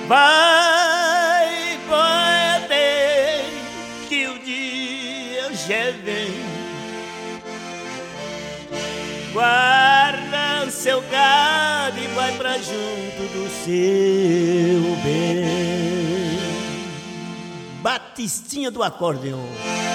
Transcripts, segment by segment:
Vai, boiadeiro, que o dia já vem. Guarda o seu gado e vai pra junto do seu bem. Batistinha do acordeon.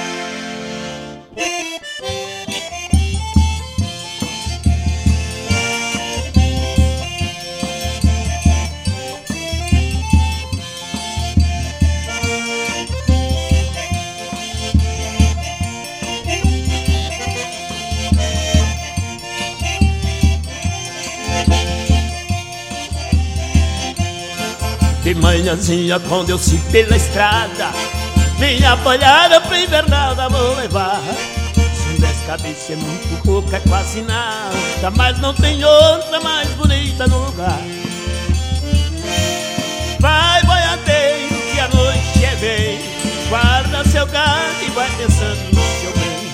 De manhãzinha quando eu se pela estrada, minha bolhada pra invernada vou levar. São 10 cabeças, é muito pouco, é quase nada, mas não tem outra mais bonita no lugar. Vai, boiadeiro, que a noite é bem. Guarda seu gado e vai pensando no seu bem.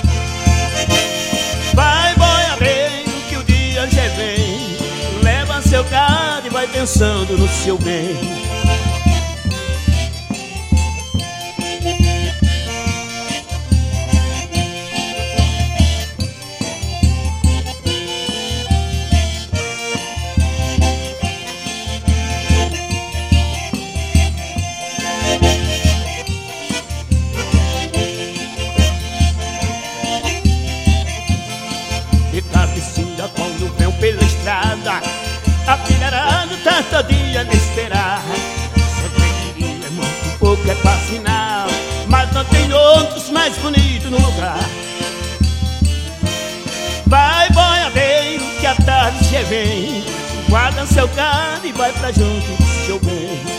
Vai, boiadeiro, que o dia já vem. Leva seu gado e vai pensando no seu bem. De tardezinha quando venho pela estrada, a filharada tá todinha me esperar. Sempre queria, é muito pouco, é quase nada, mas não tem outros mais bonitos no lugar. Vai, boiadeiro, que a tarde já vem. Guarda seu gado e vai pra junto do seu bem.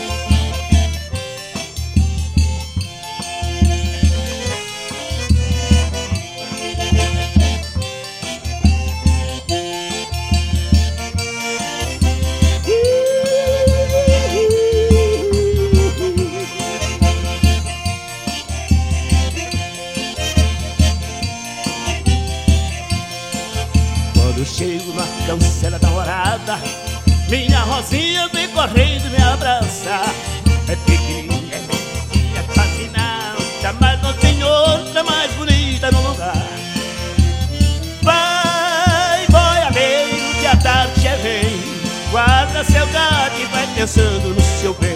Quando chego na cancela da morada, minha Rosinha vem correndo me abraçar. É pequenininha, é quase nada, mas não tem outra mais bonita no lugar. Vai, boiadeiro, que a tarde já vem. Guarda seu gado e vai pensando no seu bem.